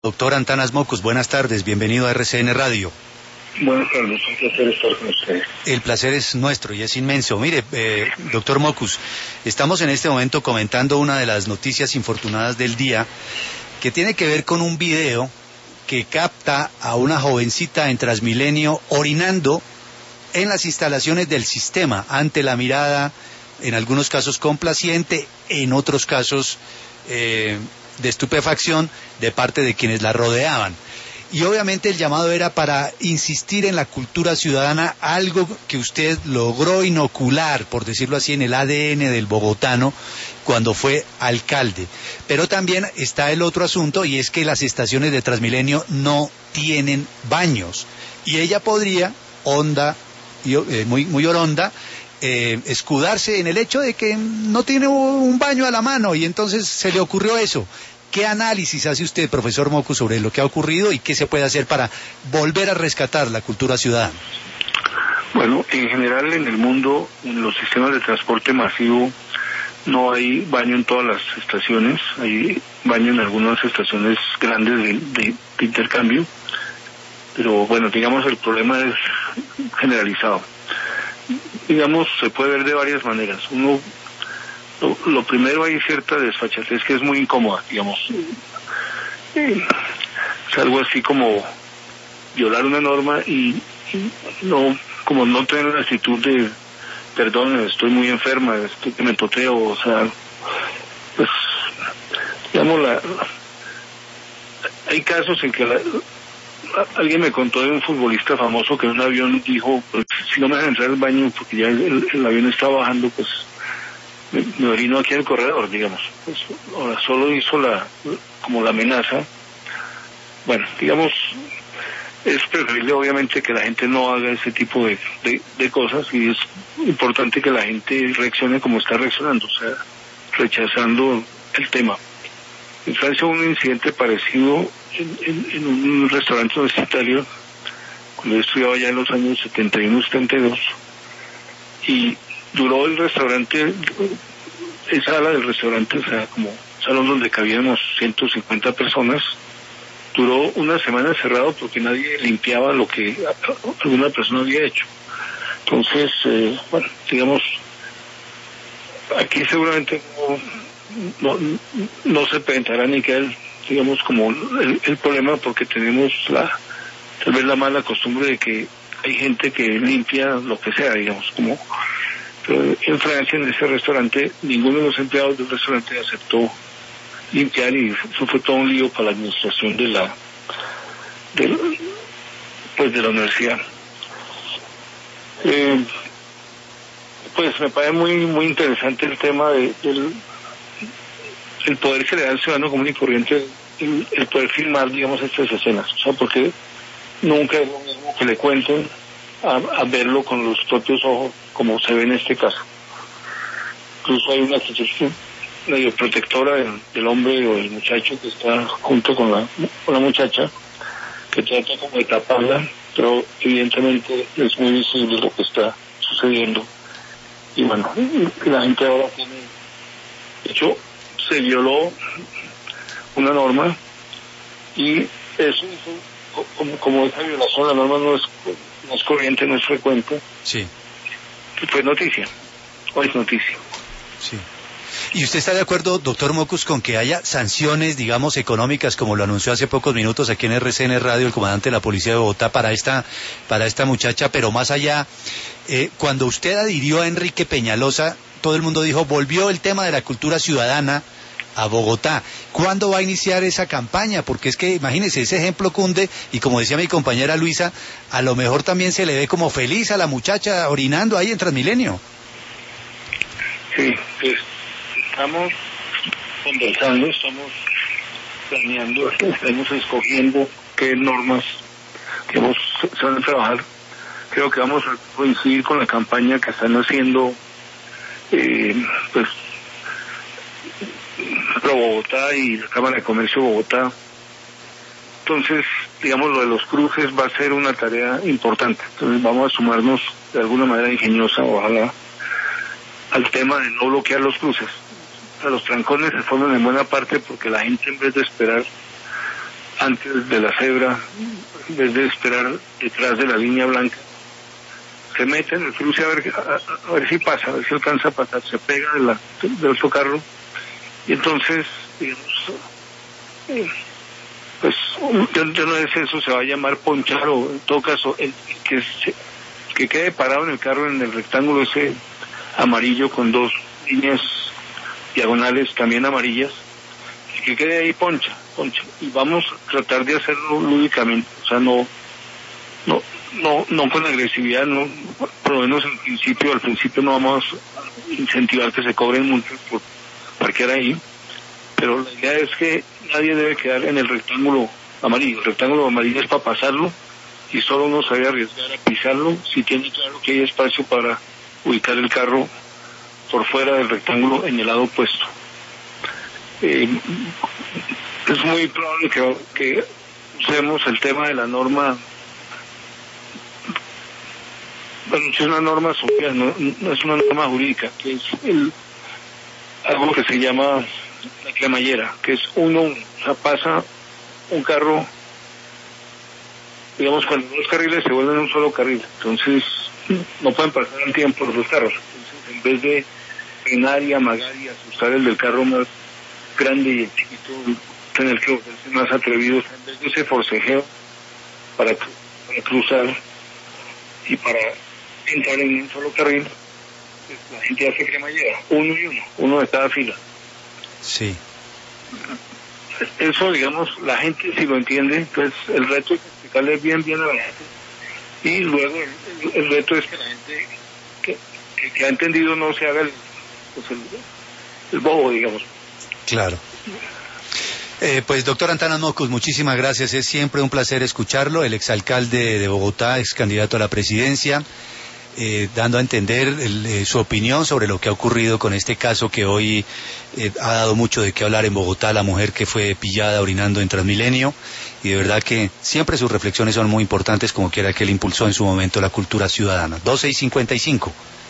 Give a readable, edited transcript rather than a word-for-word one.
Doctor Antanas Mocus, buenas tardes, bienvenido a RCN Radio. Buenas tardes, un placer estar con ustedes. El placer es nuestro y es inmenso. Mire, doctor Mocus, estamos en este momento comentando una de las noticias infortunadas del día que tiene que ver con un video que capta a una jovencita en Transmilenio orinando en las instalaciones del sistema ante la mirada, en algunos casos complaciente, en otros casos de estupefacción de parte de quienes la rodeaban. Y obviamente el llamado era para insistir en la cultura ciudadana, algo que usted logró inocular, por decirlo así, en el ADN del bogotano cuando fue alcalde. Pero también está el otro asunto, y es que las estaciones de Transmilenio no tienen baños. Y ella podría, muy oronda, escudarse en el hecho de que no tiene un baño a la mano, y entonces se le ocurrió eso. ¿Qué análisis hace usted, profesor Mocus, sobre lo que ha ocurrido y qué se puede hacer para volver a rescatar la cultura ciudadana? Bueno, en general en el mundo, en los sistemas de transporte masivo, no hay baño en todas las estaciones, hay baño en algunas estaciones grandes de intercambio, pero bueno, digamos el problema es generalizado. Digamos, se puede ver de varias maneras. Lo primero, hay cierta desfachatez que es muy incómoda, digamos. Es algo así como violar una norma y no tener una actitud de perdón, estoy muy enferma, estoy que me toteo, o sea, pues, digamos, hay casos en que alguien me contó de un futbolista famoso que en un avión dijo, pues, si no me dejan entrar al baño porque ya el avión está bajando, pues me orino aquí en el corredor, digamos. Pues, ahora solo hizo como la amenaza. Bueno, digamos, es preferible obviamente que la gente no haga ese tipo de cosas, y es importante que la gente reaccione como está reaccionando, o sea, rechazando el tema. En Francia hubo un incidente parecido en un restaurante universitario cuando yo estudiaba ya en los años 71-72, y duró el restaurante, esa ala del restaurante, o sea, como salón donde cabíamos 150 personas, duró una semana cerrado porque nadie limpiaba lo que alguna persona había hecho. Entonces, bueno, digamos, aquí seguramente no se presentará ni que digamos, como el problema, porque tenemos tal vez la mala costumbre de que hay gente que limpia lo que sea, digamos, como... Pero en Francia, en ese restaurante, ninguno de los empleados del restaurante aceptó limpiar, y eso fue todo un lío para la administración de la universidad. Pues me parece muy interesante el tema del poder que le da al ciudadano común y corriente, el poder filmar, digamos, estas escenas, o sea, porque nunca es lo mismo que le cuenten a verlo con los propios ojos, como se ve en este caso. Incluso hay una actitud medio protectora del hombre o del muchacho que está junto con la muchacha, que trata como de taparla, pero evidentemente es muy visible lo que está sucediendo. Y bueno, la gente ahora tiene... De hecho, se violó una norma, y eso como esa violación, la norma no es corriente, no es frecuente. Sí. Fue noticia, o es noticia. Sí. ¿Y usted está de acuerdo, doctor Mocus, con que haya sanciones, digamos, económicas, como lo anunció hace pocos minutos aquí en RCN Radio el comandante de la Policía de Bogotá, para esta muchacha? Pero más allá, cuando usted adhirió a Enrique Peñalosa, todo el mundo dijo, volvió el tema de la cultura ciudadana a Bogotá. ¿Cuándo va a iniciar esa campaña? Porque es que, imagínese, ese ejemplo cunde, y como decía mi compañera Luisa, a lo mejor también se le ve como feliz a la muchacha orinando ahí en Transmilenio. Sí, pues estamos conversando, estamos planeando, estamos escogiendo qué normas que se van a trabajar. Creo que vamos a coincidir con la campaña que están haciendo pues Pro Bogotá y la Cámara de Comercio de Bogotá. Entonces, digamos, lo de los cruces va a ser una tarea importante. Entonces vamos a sumarnos de alguna manera ingeniosa, ojalá, al tema de no bloquear los cruces. O sea, los trancones se forman en buena parte porque la gente, en vez de esperar antes de la cebra, en vez de esperar detrás de la línea blanca, se mete en el cruce a ver si pasa, a ver si alcanza a pasar, se pega del otro carro, y entonces, digamos, pues yo no sé si eso se va a llamar ponchar, o en todo caso, que quede parado en el carro, en el rectángulo ese amarillo con dos líneas diagonales también amarillas, que quede ahí poncha, y vamos a tratar de hacerlo lúdicamente, o sea, no con agresividad, no, por lo menos al principio no vamos a incentivar que se cobren multas por parquear ahí, pero la idea es que nadie debe quedar en el rectángulo amarillo. El rectángulo amarillo es para pasarlo, y solo uno se debe arriesgar a pisarlo si tiene claro que hay espacio para ubicar el carro por fuera del rectángulo en el lado opuesto. Es muy probable que usemos el tema de la norma. Bueno, es una norma social, no es una norma jurídica, que es algo que se llama la cremallera, que es uno, o sea, pasa un carro, digamos, cuando dos carriles se vuelven un solo carril, entonces no pueden pasar al tiempo los dos carros. Entonces, en vez de frenar y amagar y asustar el del carro más grande y el chiquito, tener que volverse más atrevidos, en vez de ese forcejeo para cruzar y para entrar en un solo carril, pues la gente hace cremallera, uno de cada fila. Sí. Eso, digamos, la gente si lo entiende, entonces el reto es explicarle bien a la gente, y luego el reto es que la gente que ha entendido no se haga el bobo, digamos. Claro. Pues doctor Antanas Mocus, muchísimas gracias, es siempre un placer escucharlo, el exalcalde de Bogotá, ex candidato a la presidencia, dando a entender su opinión sobre lo que ha ocurrido con este caso que hoy ha dado mucho de qué hablar en Bogotá, la mujer que fue pillada orinando en Transmilenio, y de verdad que siempre sus reflexiones son muy importantes, como quiera que él impulsó en su momento la cultura ciudadana. 12:55.